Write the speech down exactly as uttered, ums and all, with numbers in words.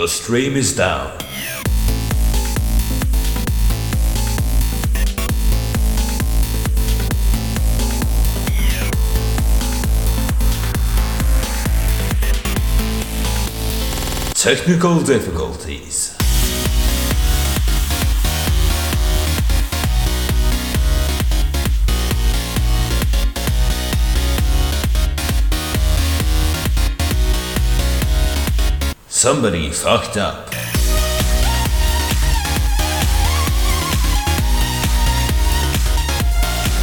The stream is down. Technical difficulties. Somebody fucked up.